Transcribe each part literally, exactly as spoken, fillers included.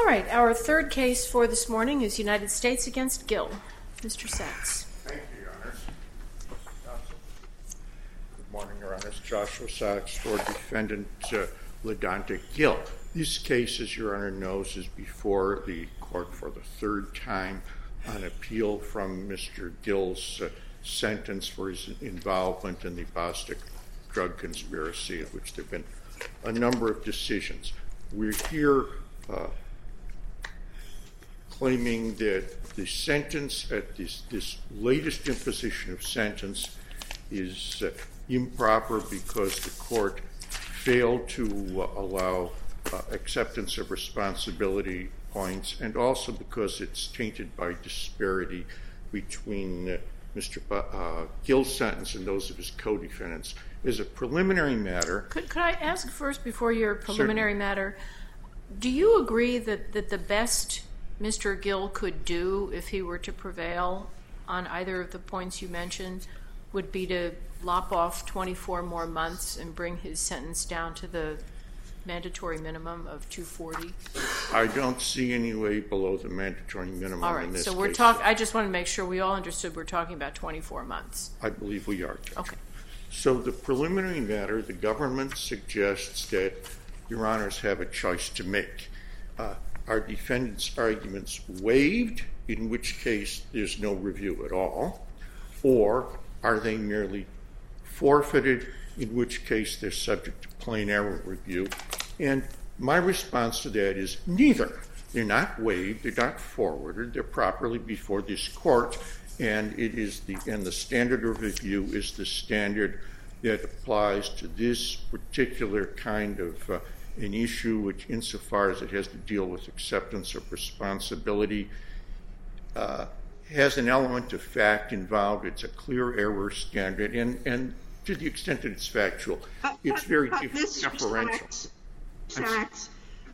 All right, our third case for this morning is United States against Gill. Mister Sachs. Thank you, Your Honors. Good morning, Your Honors. Joshua Sachs for defendant uh, LaDonta Gill. This case, as Your Honor knows, is before the court for the third time on appeal from Mister Gill's uh, sentence for his involvement in the Bostic drug conspiracy, of which there have been a number of decisions. We're here uh, claiming that the sentence at this, this latest imposition of sentence is uh, improper because the court failed to uh, allow uh, acceptance of responsibility points, and also because it's tainted by disparity between uh, Mister B- uh, Gill's sentence and those of his co-defendants. As a preliminary matter... Could, could I ask first, before your preliminary certainly. matter, do you agree that, that the best Mister Gill could do if he were to prevail on either of the points you mentioned would be to lop off twenty-four more months and bring his sentence down to the mandatory minimum of two forty? I don't see any way below the mandatory minimum all right, in this so we're case. talking. I just want to make sure we all understood we're talking about twenty-four months. I believe we are, Judge. Okay. So the preliminary matter, the government suggests that Your Honors have a choice to make. Uh, are defendants' arguments waived, in which case there's no review at all, or are they merely forfeited, in which case they're subject to plain error review? And my response to that is neither. They're not waived, they're not forwarded, they're properly before this court, and it is the and the standard of review is the standard that applies to this particular kind of uh, an issue, which insofar as it has to deal with acceptance of responsibility, uh, has an element of fact involved. It's a clear error standard, and, and to the extent that it's factual, but, it's but, very but differential. Sachs, Sachs,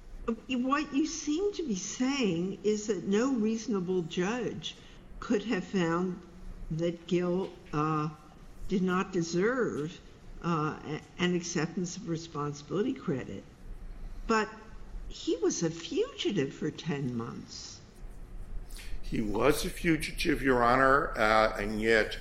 what you seem to be saying is that no reasonable judge could have found that Gill uh, did not deserve uh, an acceptance of responsibility credit. But he was a fugitive for ten months. He was a fugitive, Your Honor, uh, and yet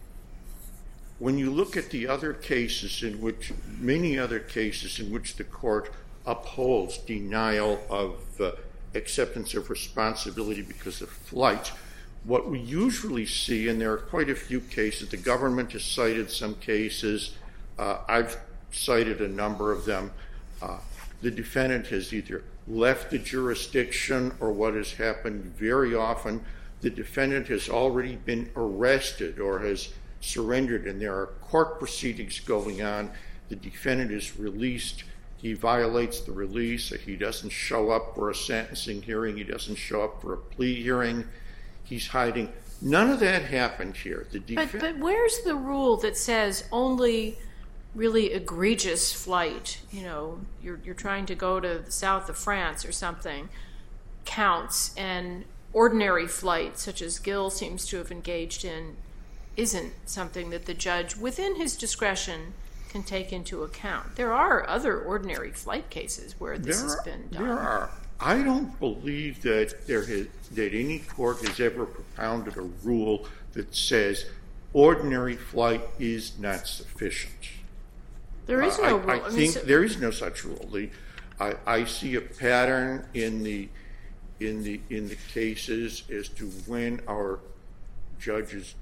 when you look at the other cases in which, many other cases in which the court upholds denial of uh, acceptance of responsibility because of flight, what we usually see, and there are quite a few cases, the government has cited some cases, uh, I've cited a number of them, uh, the defendant has either left the jurisdiction, or what has happened very often, the defendant has already been arrested or has surrendered, and there are court proceedings going on. The defendant is released. He violates the release. He doesn't show up for a sentencing hearing. He doesn't show up for a plea hearing. He's hiding. None of that happened here. The def- but, but where's the rule that says only really egregious flight, you know, you're you're trying to go to the south of France or something, counts, and ordinary flight, such as Gill seems to have engaged in, isn't something that the judge, within his discretion, can take into account? There are other ordinary flight cases where this there has are, been done. There are. I don't believe that there has, that any court has ever propounded a rule that says ordinary flight is not sufficient. There is no uh, rule. I, I, I mean, think so, there is no such rule. The, I, I see a pattern in the in the in the cases as to when our judges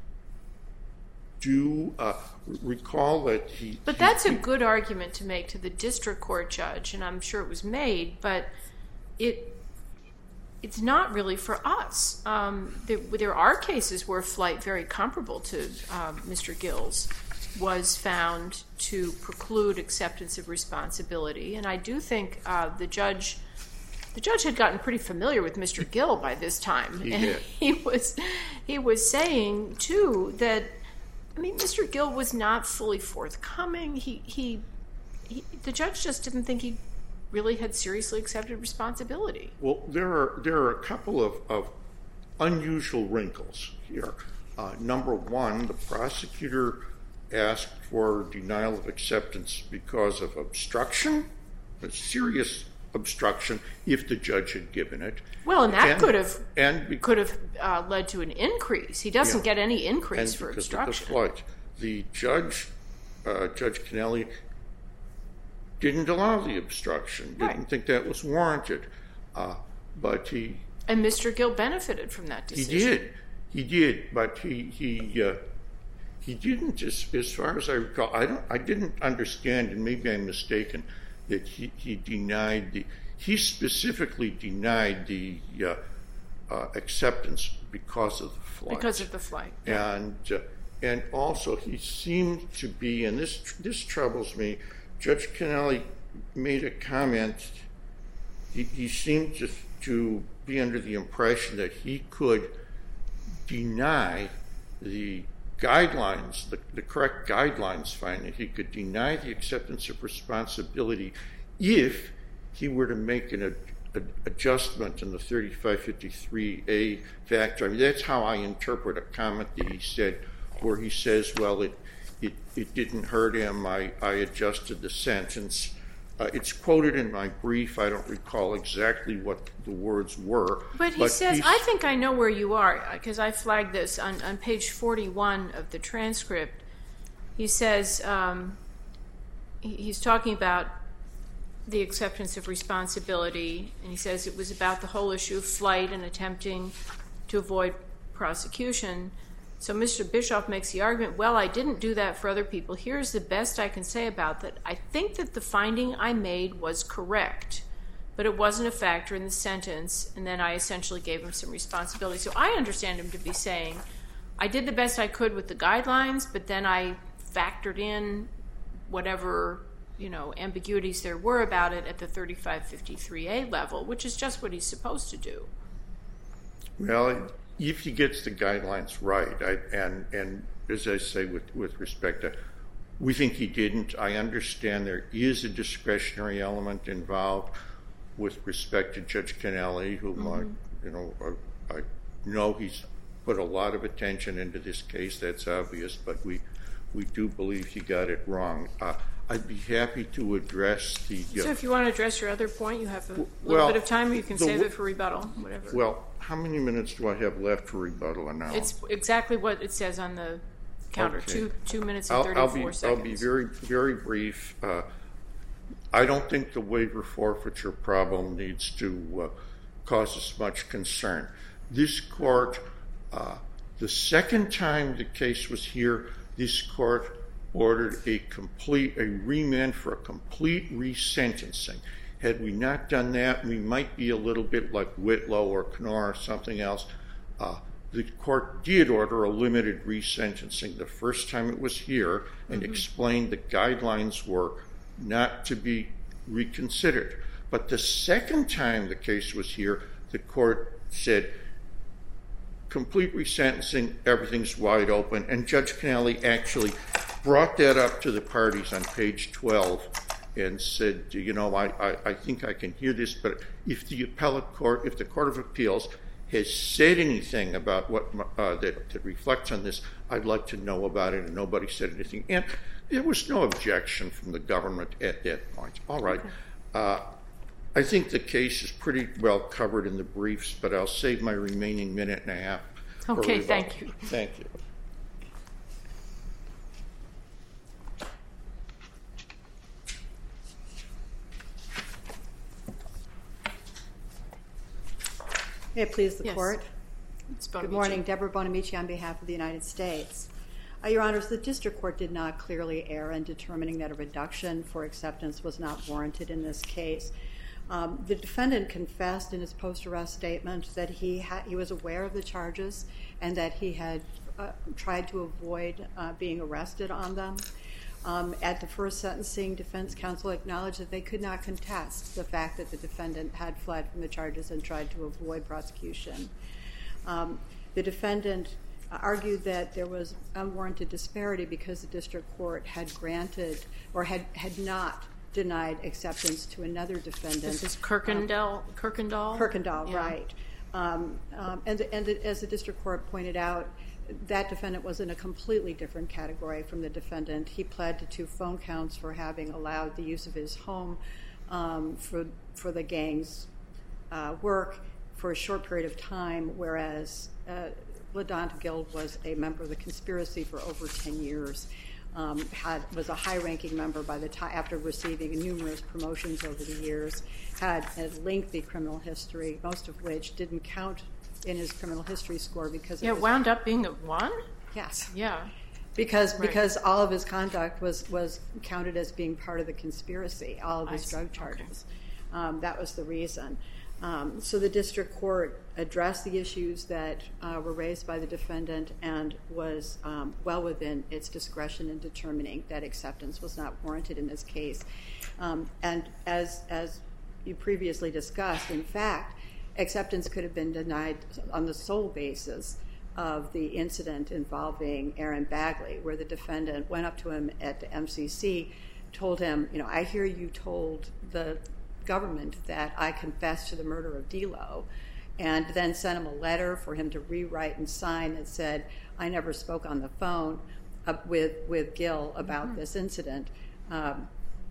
do uh, recall that he. But he, that's a he, good argument to make to the district court judge, and I'm sure it was made, but it it's not really for us. Um, there, there are cases where flight very comparable to um, Mister Gill's was found to preclude acceptance of responsibility, and I do think uh, the judge the judge had gotten pretty familiar with Mister Gill by this time. He and did. he was he was saying too that, I mean, Mister Gill was not fully forthcoming. He, he he the judge just didn't think he really had seriously accepted responsibility. Well, there are there are a couple of, of unusual wrinkles here. Uh, number one, the prosecutor asked for denial of acceptance because of obstruction, a serious obstruction if the judge had given it. Well, and that and, could have and be, could have uh, led to an increase. He doesn't yeah. get any increase and for because obstruction. Of the flight. The judge, uh, Judge Kennelly, didn't allow the obstruction. Didn't right. think that was warranted. Uh, but he and Mister Gill benefited from that decision. He did. He did. But he he uh, he didn't. As, as far as I recall, I don't. I didn't understand, and maybe I'm mistaken, that he, he denied the. He specifically denied the uh, uh, acceptance because of the flight. Because of the flight. And uh, and also he seemed to be, and this this troubles me. Judge Kennelly made a comment. He, he seemed to, to be under the impression that he could deny the guidelines, the, the correct guidelines finding. He could deny the acceptance of responsibility if he were to make an a, a adjustment in the thirty-five fifty-three A factor. I mean, that's how I interpret a comment that he said, where he says, well, it It, it didn't hurt him. I, I adjusted the sentence. Uh, it's quoted in my brief. I don't recall exactly what the words were. But he but says, I think I know where you are, because I flagged this on, on page forty-one of the transcript. He says, um, he, he's talking about the acceptance of responsibility, and he says it was about the whole issue of flight and attempting to avoid prosecution. So Mister Bischoff makes the argument, well, I didn't do that for other people. Here's the best I can say about that. I think that the finding I made was correct, but it wasn't a factor in the sentence, and then I essentially gave him some responsibility. So I understand him to be saying, I did the best I could with the guidelines, but then I factored in whatever, you know, ambiguities there were about it at the thirty-five fifty-three A level, which is just what he's supposed to do. Well, it, if he gets the guidelines right, I, and and as I say, with, with respect to, we think he didn't. I understand there is a discretionary element involved with respect to Judge Kennelly, whom mm-hmm. I, you know, I, I know he's put a lot of attention into this case. That's obvious, but we we do believe he got it wrong. Uh, I'd be happy to address the. Uh, so, if you want to address your other point, you have a little well, bit of time, or you can the, save it for rebuttal, whatever. Well, how many minutes do I have left for rebuttal now? It's exactly what it says on the counter. Okay. Two two minutes and I'll, thirty-four I'll be, seconds. I'll be very very brief. Uh, I don't think the waiver forfeiture problem needs to uh, cause us much concern. This court, uh, the second time the case was here, this court ordered a complete, a remand for a complete resentencing. Had we not done that, we might be a little bit like Whitlow or Knorr or something else. Uh, the court did order a limited resentencing the first time it was here and mm-hmm. explained the guidelines were not to be reconsidered. But the second time the case was here, the court said, complete resentencing, everything's wide open. And Judge Kennelly actually brought that up to the parties on page twelve and said, you know, I, I, I think I can hear this, but if the appellate court, if the Court of Appeals has said anything about what uh, that, that reflects on this, I'd like to know about it, and nobody said anything. And there was no objection from the government at that point. All right. Okay. Uh, I think the case is pretty well covered in the briefs, but I'll save my remaining minute and a half. Okay, thank you. Thank you. May it please the yes. Court. Good morning. Deborah Bonamici on behalf of the United States. Uh, Your Honors, the District Court did not clearly err in determining that a reduction for acceptance was not warranted in this case. Um, the defendant confessed in his post-arrest statement that he, ha- he was aware of the charges and that he had uh, tried to avoid uh, being arrested on them. Um, at the first sentencing, defense counsel acknowledged that they could not contest the fact that the defendant had fled from the charges and tried to avoid prosecution. Um, the defendant argued that there was unwarranted disparity because the district court had granted or had, had not denied acceptance to another defendant. This is Kirkendall? Um, Kirkendall? Kirkendall, yeah. right. Um, um, and, and as the district court pointed out, that defendant was in a completely different category from the defendant. He pled to two phone counts for having allowed the use of his home um, for for the gang's uh, work for a short period of time, whereas uh, LaDonta Gill was a member of the conspiracy for over ten years. Um, had was a high-ranking member by the time after receiving numerous promotions over the years. Had a lengthy criminal history, most of which didn't count in his criminal history score because it, yeah, was, it wound up being a one. Yes. Yeah. Because right. because all of his conduct was was counted as being part of the conspiracy. All of his I drug see. charges. Okay. Um, that was the reason. Um, so the district court addressed the issues that uh, were raised by the defendant and was um, well within its discretion in determining that acceptance was not warranted in this case. Um, and as as you previously discussed, in fact, acceptance could have been denied on the sole basis of the incident involving Aaron Bagley, where the defendant went up to him at the M C C, told him, you know, I hear you told the government that I confessed to the murder of D'Lo, and then sent him a letter for him to rewrite and sign that said, I never spoke on the phone uh, with, with Gill about mm-hmm. this incident. Um,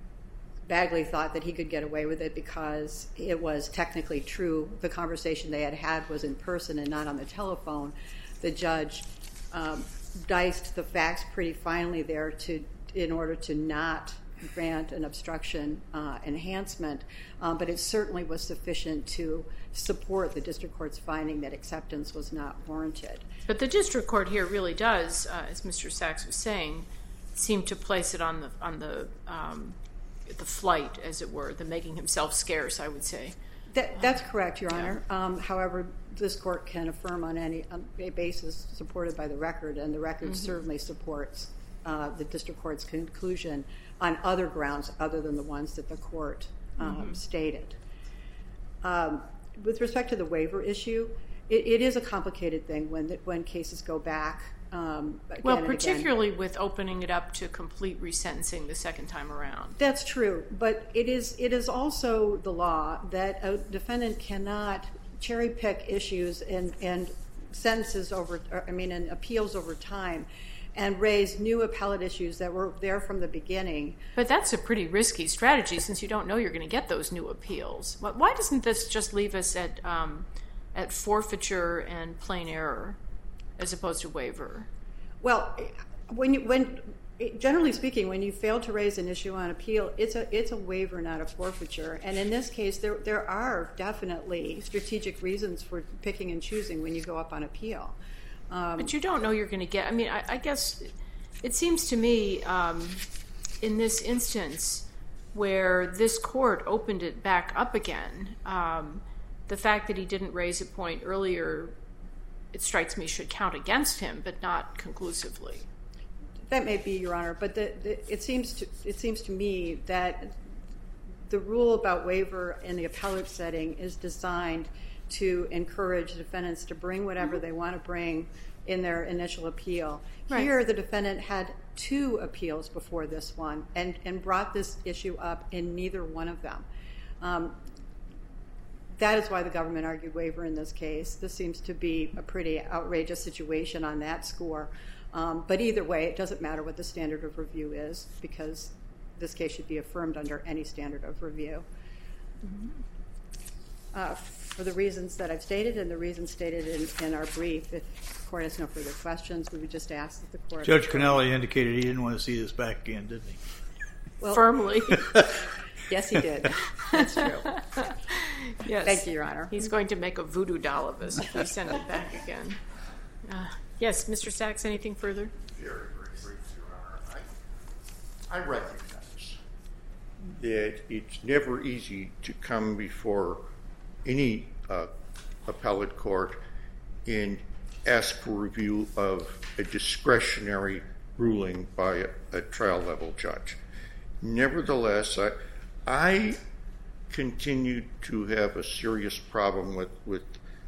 Bagley thought that he could get away with it because it was technically true. The conversation they had had was in person and not on the telephone. The judge um, diced the facts pretty finely there to in order to not grant an obstruction uh, enhancement, um, but it certainly was sufficient to support the district court's finding that acceptance was not warranted. But the district court here really does, uh, as Mister Sachs was saying, seem to place it on the on the um, the flight, as it were, the making himself scarce, I would say. That, that's correct, Your Honor. Yeah. Um, however, this court can affirm on any on a basis supported by the record, and the record mm-hmm. certainly supports uh, the district court's conclusion on other grounds other than the ones that the court um, mm-hmm. stated. Um, with respect to the waiver issue, it, it is a complicated thing when the, when cases go back. Um, again well, and particularly again. with opening it up to complete resentencing the second time around. That's true, but it is it is also the law that a defendant cannot cherry pick issues and, and sentences over, or, I mean, and appeals over time, and raise new appellate issues that were there from the beginning. But that's a pretty risky strategy since you don't know you're going to get those new appeals. Why doesn't this just leave us at um, at forfeiture and plain error as opposed to waiver? Well, when you when generally speaking, when you fail to raise an issue on appeal, it's a it's a waiver, not a forfeiture. And in this case, there there are definitely strategic reasons for picking and choosing when you go up on appeal. Um, but you don't know you're going to get. I mean, I, I guess it seems to me um, in this instance where this court opened it back up again, um, the fact that he didn't raise a point earlier, it strikes me should count against him, but not conclusively. That may be, Your Honor, but the, the, it seems to it seems to me that the rule about waiver in the appellate setting is designed to encourage defendants to bring whatever mm-hmm. they want to bring in their initial appeal. Right. Here, the defendant had two appeals before this one and, and brought this issue up in neither one of them. Um, that is why the government argued waiver in this case. This seems to be a pretty outrageous situation on that score. Um, but either way, it doesn't matter what the standard of review is because this case should be affirmed under any standard of review. Mm-hmm. Uh, for the reasons that I've stated and the reasons stated in, in our brief, if the court has no further questions, we would just ask that the court... Judge Cannelli indicated he didn't want to see this back again, didn't he? Well, firmly. Yes, he did. That's true. Yes. Thank you, Your Honor. He's going to make a voodoo doll of us if we send it back again. Uh, yes, Mister Sachs, anything further? Very, very brief, Your Honor. I, I recognize that it's never easy to come before any uh, appellate court and ask for review of a discretionary ruling by a, a trial level judge. Nevertheless, I, I continue to have a serious problem with, with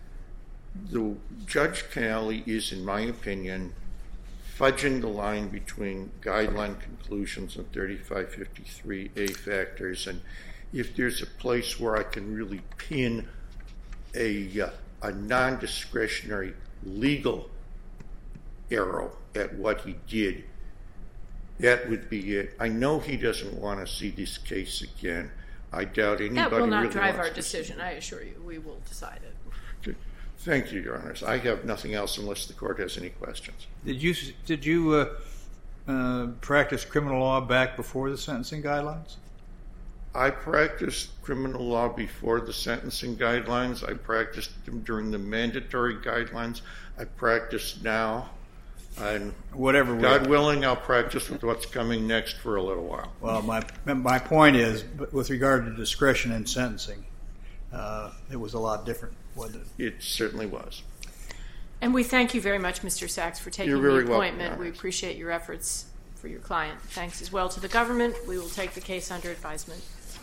the Judge Cannelli is, in my opinion, fudging the line between guideline conclusions and thirty-five fifty-three A factors. And if there's a place where I can really pin a, uh, a non-discretionary legal arrow at what he did, that would be it. I know he doesn't want to see this case again. I doubt anybody That will not really drive wants our to see decision, I assure you. We will decide it. it. Thank you, Your Honors. I have nothing else unless the court has any questions. Did you did you uh, uh, practice criminal law back before the sentencing guidelines? I practiced criminal law before the sentencing guidelines. I practiced them during the mandatory guidelines. I practice now. And Whatever. God willing, I'll practice with what's coming next for a little while. Well, my my point is, with regard to discretion in sentencing, uh, it was a lot different, wasn't it? It certainly was. And we thank you very much, Mister Sachs, for taking You're the very welcome, appointment. Your We Honors. appreciate your efforts for your client. Thanks as well to the government. We will take the case under advisement.